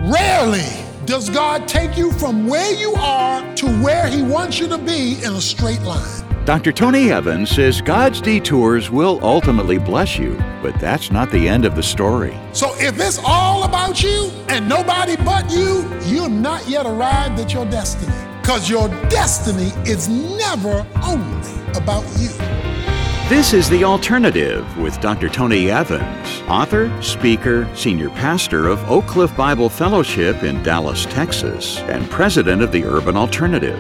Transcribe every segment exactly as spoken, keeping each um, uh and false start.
Rarely does God take you from where you are to where He wants you to be in a straight line. Doctor Tony Evans says God's detours will ultimately bless you, but that's not the end of the story. So if it's all about you and nobody but you, you're not yet arrived at your destiny. Because your destiny is never only about you. This is The Alternative with Doctor Tony Evans, author, speaker, senior pastor of Oak Cliff Bible Fellowship in Dallas, Texas, and president of the Urban Alternative.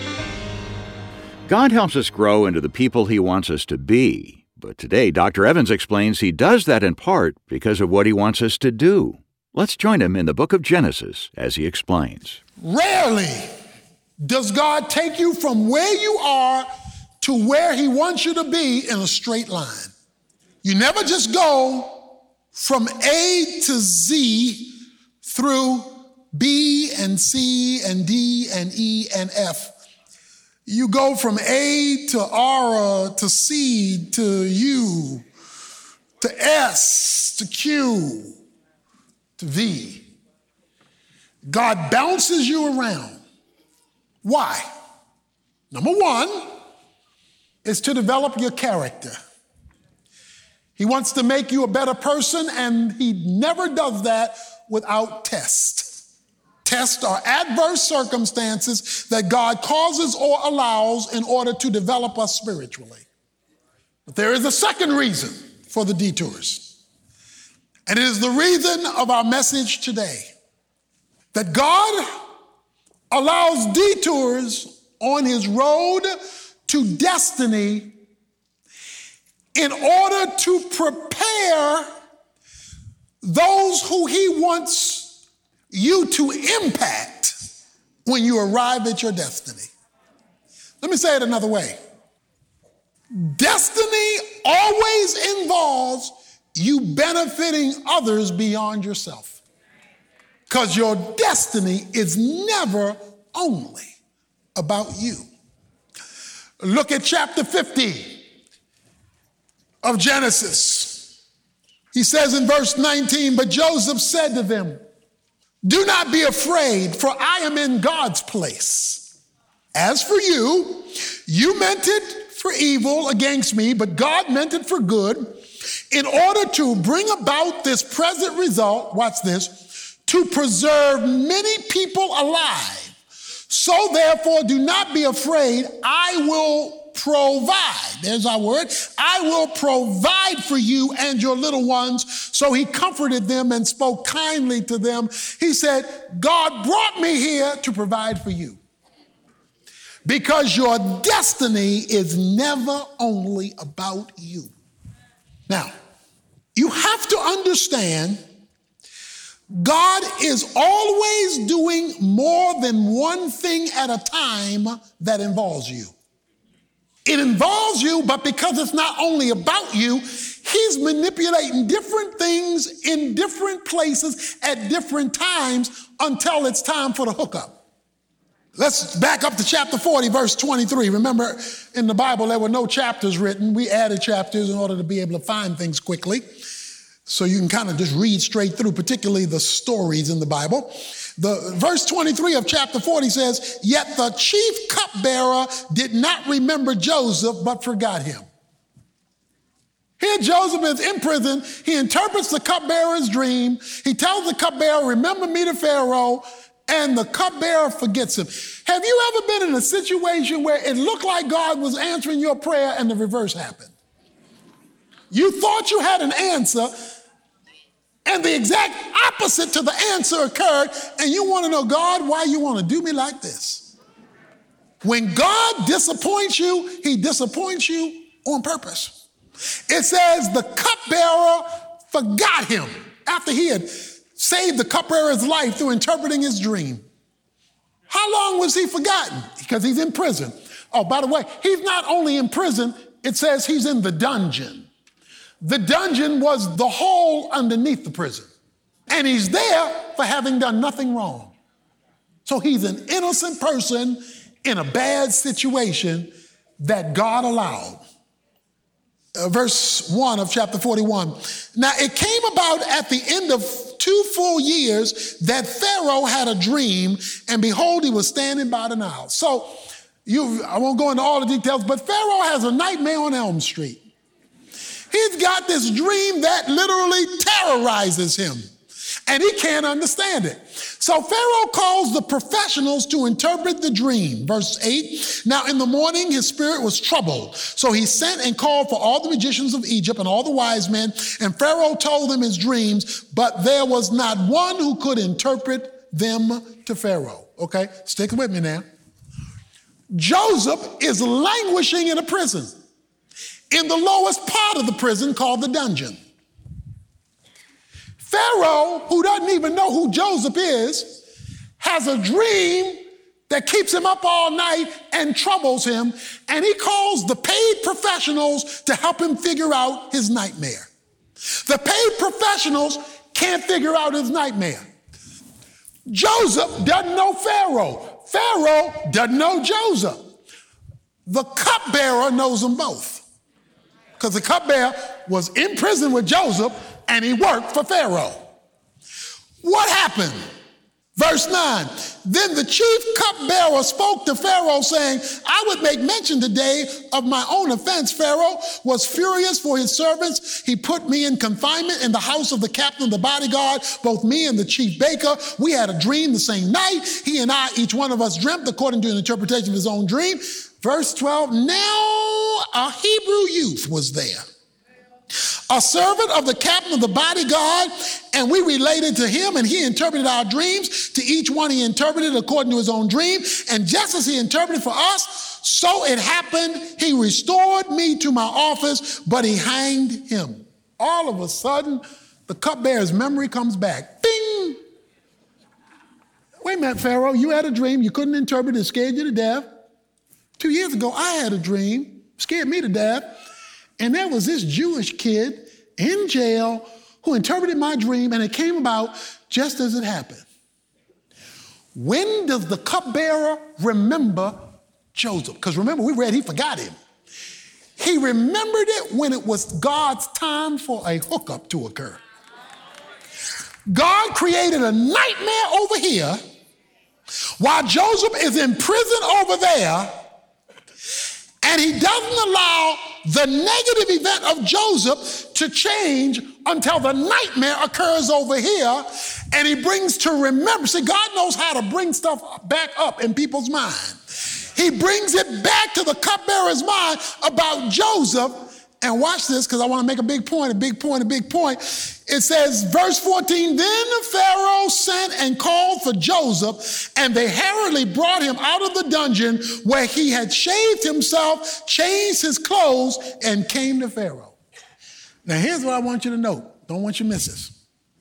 God helps us grow into the people He wants us to be, but today Doctor Evans explains He does that in part because of what He wants us to do. Let's join him in the book of Genesis as he explains. Rarely does God take you from where you are to where He wants you to be in a straight line. You never just go from A to Z through B and C and D and E and F. You go from A to R to C to U to S to Q to V. God bounces you around. Why? Number one is to develop your character. He wants to make you a better person, and He never does that without tests. Tests are adverse circumstances that God causes or allows in order to develop us spiritually. But there is a second reason for the detours, and it is the reason of our message today, that God allows detours on His road to destiny in order to prepare those who He wants you to impact when you arrive at your destiny. Let me say it another way. Destiny always involves you benefiting others beyond yourself, because your destiny is never only about you. Look at chapter fifty of Genesis. He says in verse nineteen, "But Joseph said to them, 'Do not be afraid, for I am in God's place. As for you, you meant it for evil against me, but God meant it for good, in order to bring about this present result,'" watch this, "'to preserve many people alive. So therefore, do not be afraid. I will provide." There's our word. "I will provide for you and your little ones." So he comforted them and spoke kindly to them. He said, God brought me here to provide for you, because your destiny is never only about you. Now, you have to understand, God is always doing more than one thing at a time that involves you. It involves you, but because it's not only about you, He's manipulating different things in different places at different times until it's time for the hookup. Let's back up to chapter forty, verse twenty-three. Remember, in the Bible, there were no chapters written. We added chapters in order to be able to find things quickly, so you can kind of just read straight through, particularly the stories in the Bible. The verse twenty-three of chapter forty says, "Yet the chief cupbearer did not remember Joseph, but forgot him." Here Joseph is in prison. He interprets the cupbearer's dream. He tells the cupbearer, "Remember me to Pharaoh," and the cupbearer forgets him. Have you ever been in a situation where it looked like God was answering your prayer and the reverse happened? You thought you had an answer, and the exact opposite to the answer occurred, and you want to know, God, why you want to do me like this? When God disappoints you, He disappoints you on purpose. It says the cupbearer forgot him after he had saved the cupbearer's life through interpreting his dream. How long was he forgotten? Because he's in prison. Oh, by the way, he's not only in prison, it says he's in the dungeon. The dungeon was the hole underneath the prison. And he's there for having done nothing wrong. So he's an innocent person in a bad situation that God allowed. Uh, verse one of chapter forty-one. Now it came about at the end of two full years that Pharaoh had a dream, and behold, he was standing by the Nile. So you, I won't go into all the details, but Pharaoh has a nightmare on Elm Street. He's got this dream that literally terrorizes him, and he can't understand it. So Pharaoh calls the professionals to interpret the dream. Verse eight, now in the morning his spirit was troubled. So he sent and called for all the magicians of Egypt and all the wise men, and Pharaoh told them his dreams, but there was not one who could interpret them to Pharaoh. Okay, stick with me now. Joseph is languishing in a prison, in the lowest part of the prison called the dungeon. Pharaoh, who doesn't even know who Joseph is, has a dream that keeps him up all night and troubles him, and he calls the paid professionals to help him figure out his nightmare. The paid professionals can't figure out his nightmare. Joseph doesn't know Pharaoh. Pharaoh doesn't know Joseph. The cupbearer knows them both, because the cupbearer was in prison with Joseph and he worked for Pharaoh. What happened? Verse nine, then the chief cupbearer spoke to Pharaoh saying, I would make mention today of my own offense. Pharaoh was furious for his servants. He put me in confinement in the house of the captain of the bodyguard, both me and the chief baker. We had a dream the same night. He and I, each one of us dreamt according to an interpretation of his own dream. Verse twelve, now a Hebrew youth was there, a servant of the captain of the bodyguard, and we related to him, and he interpreted our dreams. To each one he interpreted according to his own dream, and just as he interpreted for us, so it happened. He restored me to my office, but he hanged him. All of a sudden, the cupbearer's memory comes back. Bing! Wait a minute, Pharaoh, you had a dream. You couldn't interpret it. It scared you to death. Two years ago, I had a dream. Scared me to death. And there was this Jewish kid in jail who interpreted my dream, and it came about just as it happened. When does the cupbearer remember Joseph? Because remember, we read he forgot him. He remembered it when it was God's time for a hookup to occur. God created a nightmare over here while Joseph is in prison over there, and he doesn't allow the negative event of Joseph to change until the nightmare occurs over here, and he brings to remember. See, God knows how to bring stuff back up in people's mind. He brings it back to the cupbearer's mind about Joseph. And watch this, because I want to make a big point, a big point, a big point. It says, verse fourteen, then Pharaoh sent and called for Joseph, and they hurriedly brought him out of the dungeon where he had shaved himself, changed his clothes, and came to Pharaoh. Now here's what I want you to note. Don't want you to miss this.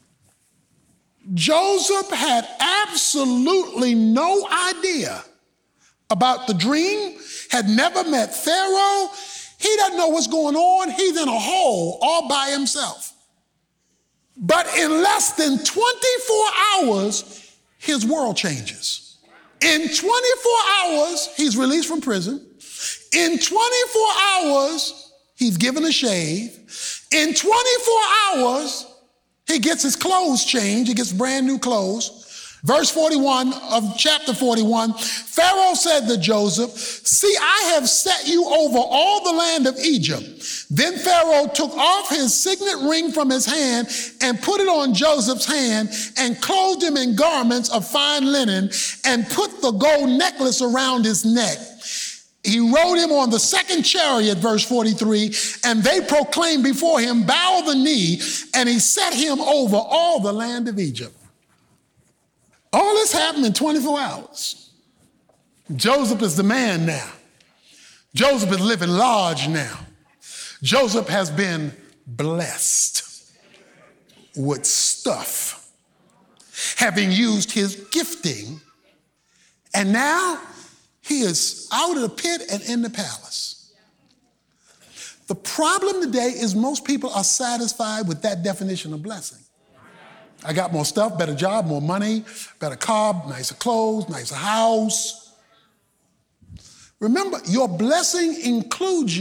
Joseph had absolutely no idea about the dream, had never met Pharaoh. He doesn't know what's going on. He's in a hole all by himself. But in less than twenty-four hours, his world changes. In twenty-four hours, he's released from prison. In twenty-four hours, he's given a shave. In twenty-four hours, he gets his clothes changed. He gets brand new clothes. Verse forty-one of chapter forty-one, Pharaoh said to Joseph, see, I have set you over all the land of Egypt. Then Pharaoh took off his signet ring from his hand and put it on Joseph's hand and clothed him in garments of fine linen and put the gold necklace around his neck. He rode him on the second chariot, verse forty-three, and they proclaimed before him, bow the knee, and he set him over all the land of Egypt. All this happened in twenty-four hours. Joseph is the man now. Joseph is living large now. Joseph has been blessed with stuff, having used his gifting, and now he is out of the pit and in the palace. The problem today is most people are satisfied with that definition of blessing. I got more stuff, better job, more money, better car, nicer clothes, nicer house. Remember, your blessing includes you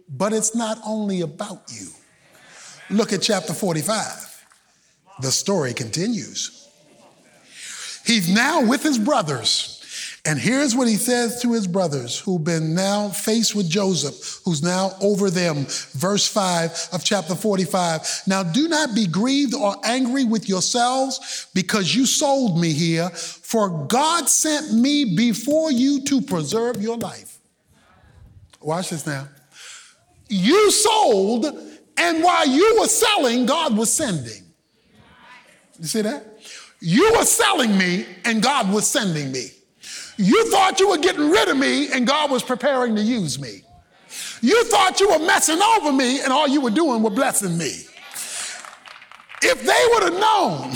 but it's not only about you. Look at chapter forty-five. The story continues. He's now with his brothers. And here's what he says to his brothers who've been now faced with Joseph, who's now over them. Verse five of chapter forty-five. Now do not be grieved or angry with yourselves because you sold me here, for God sent me before you to preserve your life. Watch this now. You sold, and while you were selling, God was sending. You see that? You were selling me, and God was sending me. You thought you were getting rid of me, and God was preparing to use me. You thought you were messing over me, and all you were doing was blessing me. If they would have known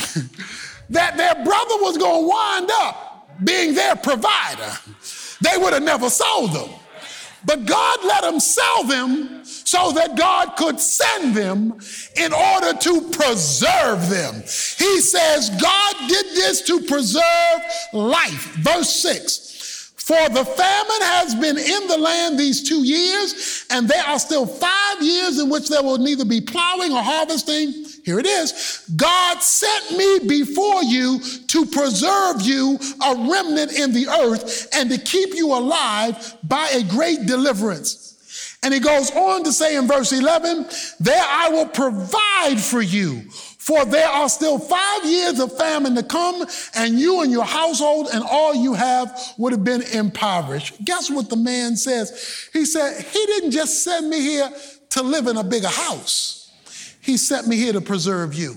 that their brother was going to wind up being their provider, they would have never sold them. But God let them sell them so that God could send them in order to preserve them. He says God did this to preserve life. Verse six, for the famine has been in the land these two years, and there are still five years in which there will neither be plowing or harvesting. Here it is. God sent me before you to preserve you, a remnant in the earth, and to keep you alive by a great deliverance. And he goes on to say in verse eleven, there I will provide for you, for there are still five years of famine to come, and you and your household and all you have would have been impoverished. Guess what the man says? He said, he didn't just send me here to live in a bigger house. He sent me here to preserve you.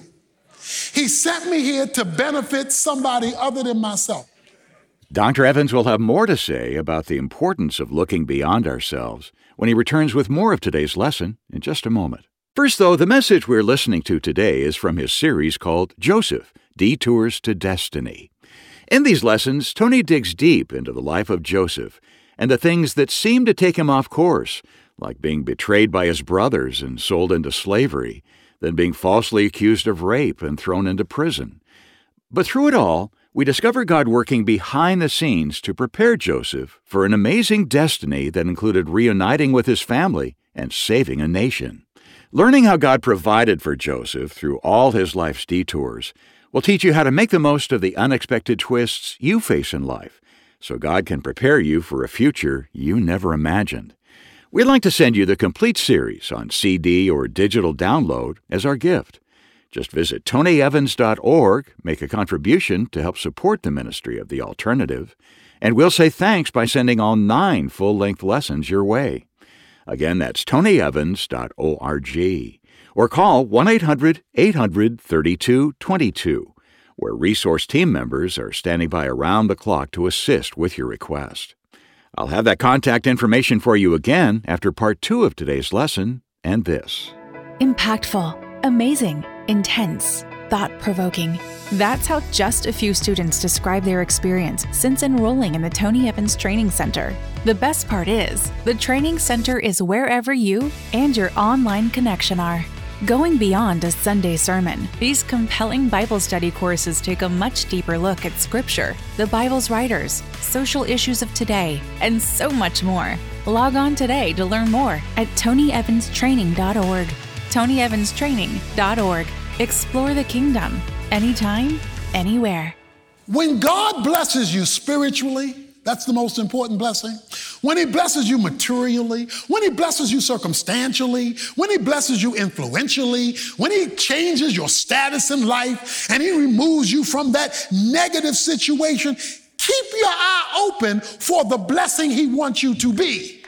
He sent me here to benefit somebody other than myself. Doctor Evans will have more to say about the importance of looking beyond ourselves when he returns with more of today's lesson in just a moment. First, though, the message we're listening to today is from his series called Joseph, Detours to Destiny. In these lessons, Tony digs deep into the life of Joseph and the things that seem to take him off course, like being betrayed by his brothers and sold into slavery, then being falsely accused of rape and thrown into prison. But through it all, we discover God working behind the scenes to prepare Joseph for an amazing destiny that included reuniting with his family and saving a nation. Learning how God provided for Joseph through all his life's detours will teach you how to make the most of the unexpected twists you face in life, so God can prepare you for a future you never imagined. We'd like to send you the complete series on C D or digital download as our gift. Just visit tony evans dot org, make a contribution to help support the ministry of The Alternative, and we'll say thanks by sending all nine full-length lessons your way. Again, that's tony evans dot org. Or call one eight hundred eight hundred thirty-two twenty-two, where resource team members are standing by around the clock to assist with your request. I'll have that contact information for you again after part two of today's lesson and this. Impactful, amazing, intense, thought-provoking. That's how just a few students describe their experience since enrolling in the Tony Evans Training Center. The best part is, the Training Center is wherever you and your online connection are. Going beyond a Sunday sermon, these compelling Bible study courses take a much deeper look at Scripture, the Bible's writers, social issues of today, and so much more. Log on today to learn more at tony evans training dot org. tony evans training dot org. Explore the kingdom, anytime, anywhere. When God blesses you spiritually, that's the most important blessing. When he blesses you materially, when he blesses you circumstantially, when he blesses you influentially, when he changes your status in life and he removes you from that negative situation, keep your eye open for the blessing he wants you to be.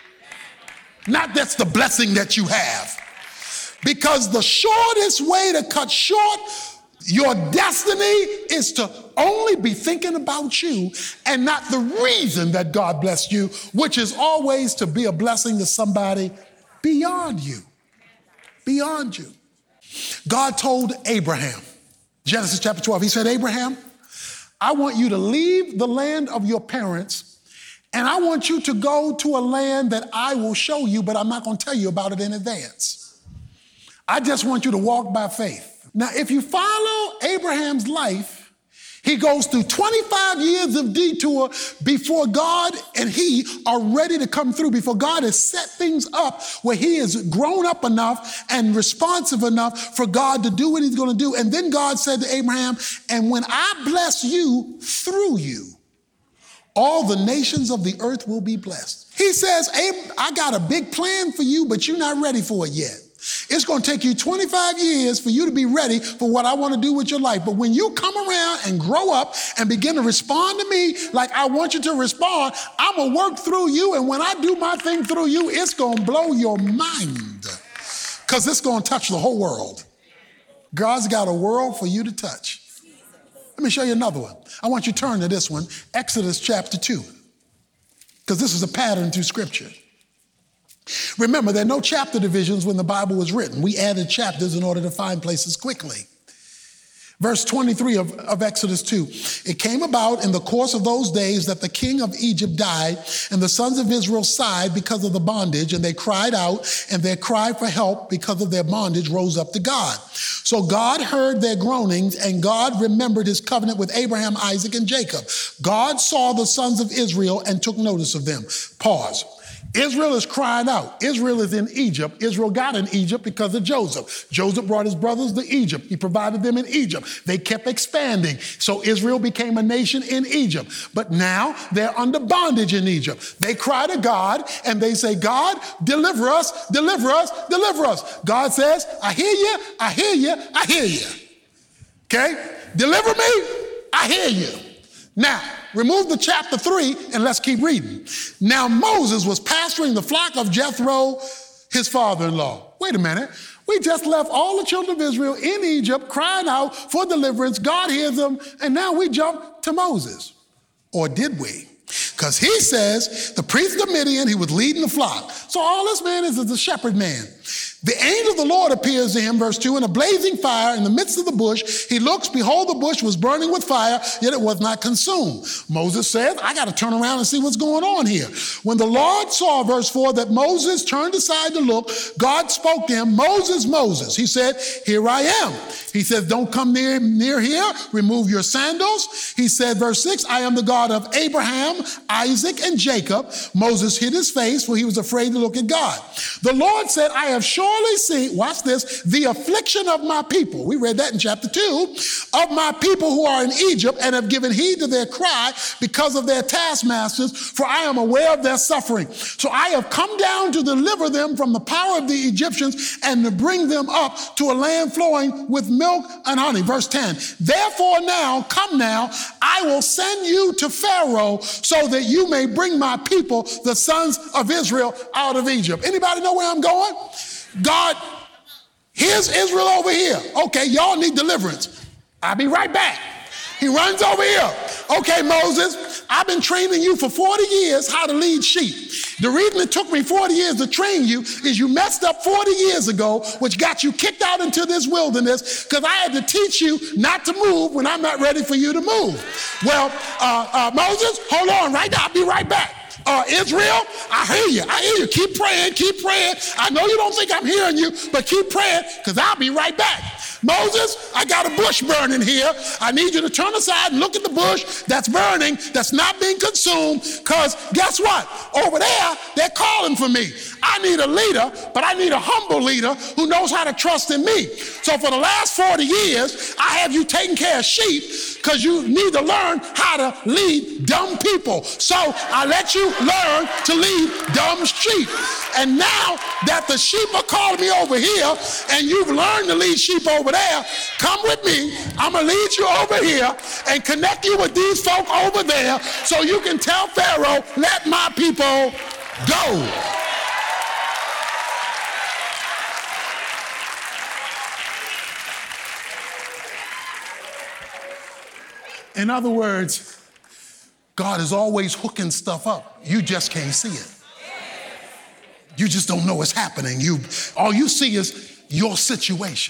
Not that's the blessing that you have. Because the shortest way to cut short your destiny is to only be thinking about you and not the reason that God blessed you, which is always to be a blessing to somebody beyond you. Beyond you. God told Abraham, Genesis chapter twelve, he said, Abraham, I want you to leave the land of your parents, and I want you to go to a land that I will show you, but I'm not going to tell you about it in advance. I just want you to walk by faith. Now, if you follow Abraham's life, He goes through twenty-five years of detour before God and he are ready to come through, before God has set things up where he is grown up enough and responsive enough for God to do what he's going to do. And then God said to Abraham, and when I bless you through you, all the nations of the earth will be blessed. He says, I got a big plan for you, but you're not ready for it yet. It's going to take you twenty-five years for you to be ready for what I want to do with your life. But when you come around and grow up and begin to respond to me like I want you to respond, I'm going to work through you. And when I do my thing through you, it's going to blow your mind because it's going to touch the whole world. God's got a world for you to touch. Let me show you another one. I want you to turn to this one, Exodus chapter two, because this is a pattern through Scripture. Remember, there are no chapter divisions when the Bible was written. We added chapters in order to find places quickly. Verse twenty-three of, of Exodus two, it came about in the course of those days that the king of Egypt died, and the sons of Israel sighed because of the bondage, and they cried out, and their cry for help because of their bondage rose up to God. So God heard their groanings, and God remembered his covenant with Abraham, Isaac, and Jacob. God saw the sons of Israel and took notice of them. Pause. Israel is crying out. Israel is in Egypt. Israel got in Egypt because of Joseph. Joseph brought his brothers to Egypt. He provided them in Egypt. They kept expanding. So Israel became a nation in Egypt. But now they're under bondage in Egypt. They cry to God and they say, God, deliver us, deliver us, deliver us. God says, I hear you, I hear you, I hear you. Okay? Deliver me, I hear you. Now, remove the chapter three and let's keep reading. Now Moses was pasturing the flock of Jethro, his father-in-law. Wait a minute. We just left all the children of Israel in Egypt crying out for deliverance. God hears them, and now we jump to Moses. Or did we? Because he says the priest of Midian, he was leading the flock. So all this man is is a shepherd man. The angel of the Lord appears to him, verse two, in a blazing fire in the midst of the bush. He looks, behold, the bush was burning with fire, yet it was not consumed. Moses says, I got to turn around and see what's going on here. When the Lord saw, verse four, that Moses turned aside to look, God spoke to him, Moses, Moses. He said, here I am. He says, don't come near, near here. Remove your sandals. He said, verse six, I am the God of Abraham, Isaac, and Jacob. Moses hid his face, for he was afraid to look at God. The Lord said, I have surely seen, watch this, the affliction of my people. We read that in chapter two, of my people who are in Egypt and have given heed to their cry because of their taskmasters, for I am aware of their suffering. So I have come down to deliver them from the power of the Egyptians and to bring them up to a land flowing with milk and honey. Verse ten, therefore now, come now, I will send you to Pharaoh so that you may bring my people, the sons of Israel, out of Egypt. Anybody know where I'm going? God, here's Israel over here. Okay, y'all need deliverance. I'll be right back. He runs over here. Okay, Moses, I've been training you for forty years how to lead sheep. The reason it took me forty years to train you is you messed up forty years ago, which got you kicked out into this wilderness because I had to teach you not to move when I'm not ready for you to move. Well, uh, uh, Moses, hold on right now. I'll be right back. Uh, Israel, I hear you. I hear you. Keep praying. Keep praying. I know you don't think I'm hearing you, but keep praying because I'll be right back. Moses, I got a bush burning here. I need you to turn aside and look at the bush that's burning, that's not being consumed, because guess what? Over there, they're calling for me. I need a leader, but I need a humble leader who knows how to trust in me. So for the last forty years, I have you taking care of sheep because you need to learn how to lead dumb people. So I let you learn to lead dumb sheep. And now that the sheep are calling me over here and you've learned to lead sheep over there, come with me. I'm going to lead you over here and connect you with these folk over there so you can tell Pharaoh, let my people go. In other words, God is always hooking stuff up. You just can't see it. You just don't know what's happening. You, all you see is your situation.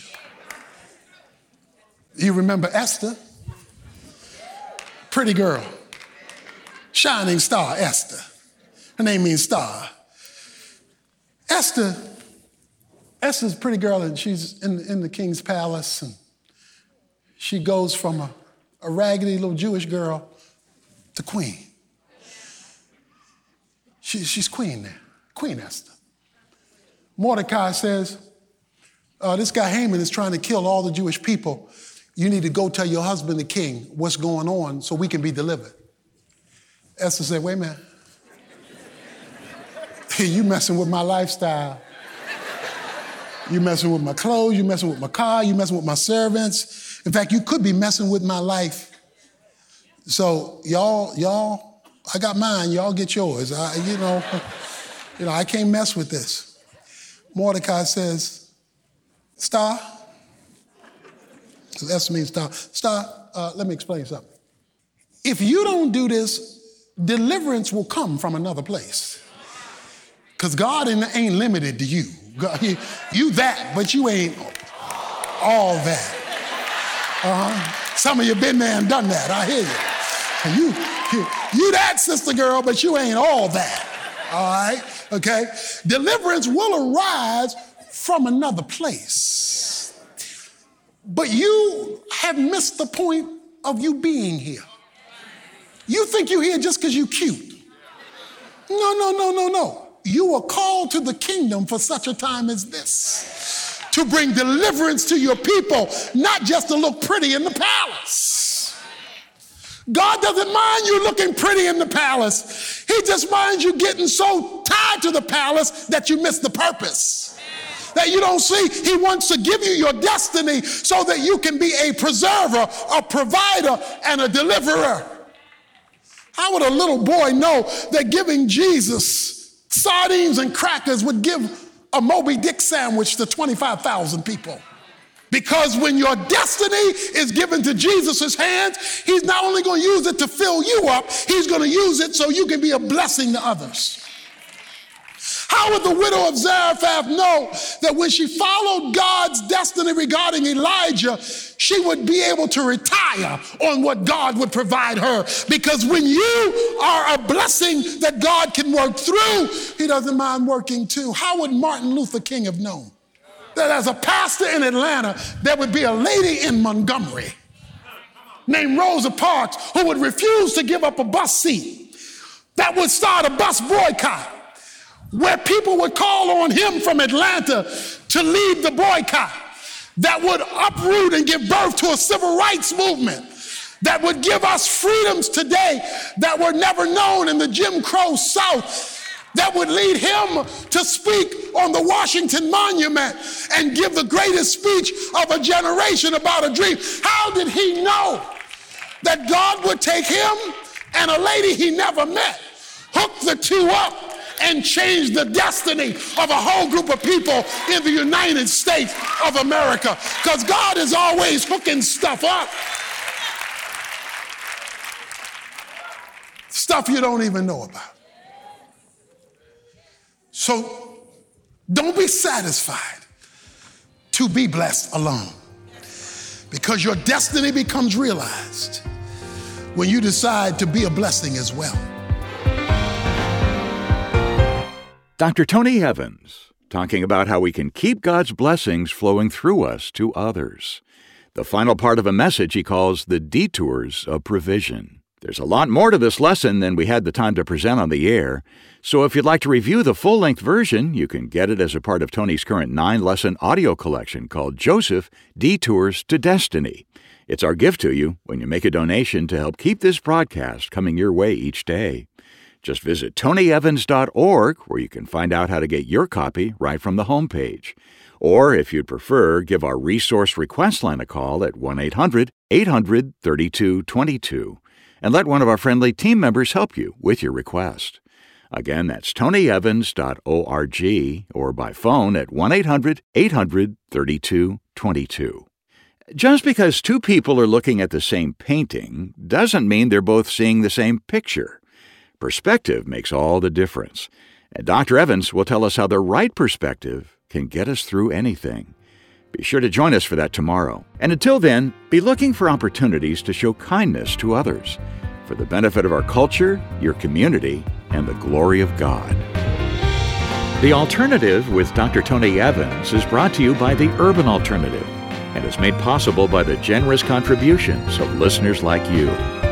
You remember Esther? Pretty girl. Shining star, Esther. Her name means star. Esther, Esther's a pretty girl, and she's in, in the king's palace, and she goes from a, a raggedy little Jewish girl to queen. She, she's queen there, Queen Esther. Mordecai says, uh, this guy Haman is trying to kill all the Jewish people. You need to go tell your husband, the king, what's going on so we can be delivered. Esther said, wait a minute. You messing with my lifestyle. You messing with my clothes, you messing with my car, you messing with my servants. In fact, you could be messing with my life. So y'all, y'all, I got mine, y'all get yours. I, you know, you know, I can't mess with this. Mordecai says, Star, Esther means star. Star, uh, let me explain something. If you don't do this, deliverance will come from another place. Because God ain't limited to you. God, you. You that, but you ain't all that. Uh-huh. Some of you been there and done that. I hear you. You, you. You that, sister girl, but you ain't all that. All right? Okay? Deliverance will arise from another place. But you have missed the point of you being here. You think you're here just because you're cute. No, no, no, no, no. You were called to the kingdom for such a time as this, to bring deliverance to your people, not just to look pretty in the palace. God doesn't mind you looking pretty in the palace. He just minds you getting so tied to the palace that you miss the purpose, that you don't see. He wants to give you your destiny so that you can be a preserver, a provider, and a deliverer. How would a little boy know that giving Jesus sardines and crackers would give a Moby Dick sandwich to twenty-five thousand people? Because when your destiny is given to Jesus' hands, he's not only going to use it to fill you up, he's going to use it so you can be a blessing to others. How would the widow of Zarephath know that when she followed God's destiny regarding Elijah, she would be able to retire on what God would provide her? Because when you are a blessing that God can work through, he doesn't mind working too. How would Martin Luther King have known that as a pastor in Atlanta, there would be a lady in Montgomery named Rosa Parks who would refuse to give up a bus seat, that would start a bus boycott, where people would call on him from Atlanta to lead the boycott, that would uproot and give birth to a civil rights movement, that would give us freedoms today that were never known in the Jim Crow South, that would lead him to speak on the Washington Monument and give the greatest speech of a generation about a dream. How did he know that God would take him and a lady he never met, hook the two up, and change the destiny of a whole group of people in the United States of America? Because God is always hooking stuff up. Stuff you don't even know about. So don't be satisfied to be blessed alone, because your destiny becomes realized when you decide to be a blessing as well. Doctor Tony Evans, talking about how we can keep God's blessings flowing through us to others. The final part of a message he calls the detours of provision. There's a lot more to this lesson than we had the time to present on the air, so if you'd like to review the full-length version, you can get it as a part of Tony's current nine-lesson audio collection called Joseph, Detours to Destiny. It's our gift to you when you make a donation to help keep this broadcast coming your way each day. Just visit tony evans dot org, where you can find out how to get your copy right from the homepage. Or, if you'd prefer, give our resource request line a call at one eight hundred eight hundred thirty-two twenty-two and let one of our friendly team members help you with your request. Again, that's tony evans dot org, or by phone at one eight hundred eight hundred thirty-two twenty-two. Just because two people are looking at the same painting doesn't mean they're both seeing the same picture. Perspective makes all the difference. And Doctor Evans will tell us how the right perspective can get us through anything. Be sure to join us for that tomorrow. And until then, be looking for opportunities to show kindness to others for the benefit of our culture, your community, and the glory of God. The Alternative with Doctor Tony Evans is brought to you by the Urban Alternative. and is made possible by the generous contributions of listeners like you.